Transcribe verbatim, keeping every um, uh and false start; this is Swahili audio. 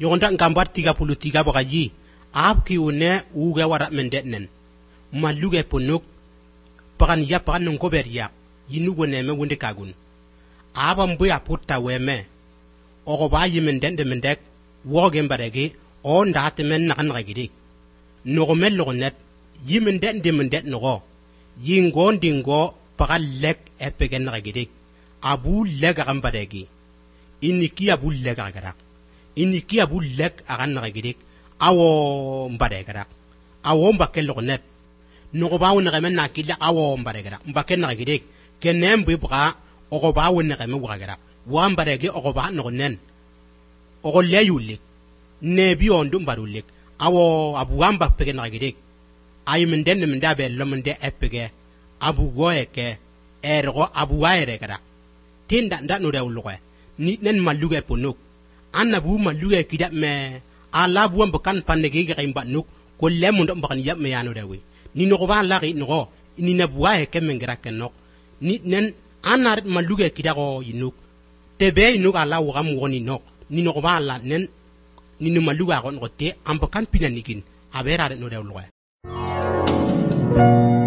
yonda ngambar tiga puluh tiga bagaji ab ki une uga wara mendetnen maluge ponok pagan ya pagan non koberia yinu wone me wonde kagun aba mbu ya putta weme ogo ba yimendende mendek woge mbarege on dat men na kan gidi no mel lonet yimendende mendet no yingo ndingo pagal lek epegen gidi abu lega gambaregi iniki abu lega gara iniki abu lek agan gidi awo mbare gara awo mbakel lonet no ba wona men na kila awo mbare gara mbakel na gidi kenem bu bra ogo ba wona me wagara wa mbarege ogo ba no nen ogo leyulik ne bi on dum barulik awo abu wamba pegen na gidi ay men den men dabe lo men de epege abu goyeke ergo abu waire gara tinda nda no rew loye ni nen maluge ponok anabu maluge kida me ala bu wamba kan panege ga imba nuk ko lemu ndo mbakan yab me yano rewi ni no ba la ri no ni na buaye ke men gara kenok ni nen anar maluge kida go yinuk tebe yinuk ala wa mu woni nok ni no ba la nen ni no maluga go ngote ambakan pinanikin abera no rew loye